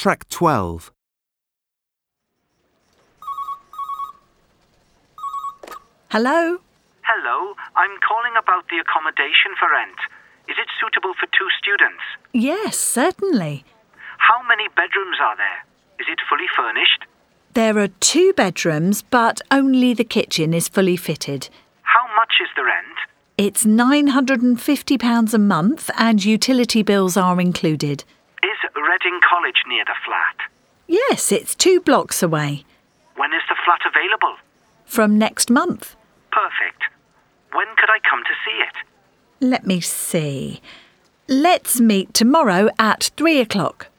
Track 12. Hello? Hello, I'm calling about the accommodation for rent. Is it suitable for 2 students? Yes, certainly. How many bedrooms are there? Is it fully furnished? There are 2 bedrooms, but only the kitchen is fully fitted. How much is the rent? It's £950 a month and utility bills are included. Is Reading College near the flat? Yes, it's 2 blocks away. When is the flat available? From next month. Perfect. When could I come to see it? Let me see. Let's meet tomorrow at 3 o'clock.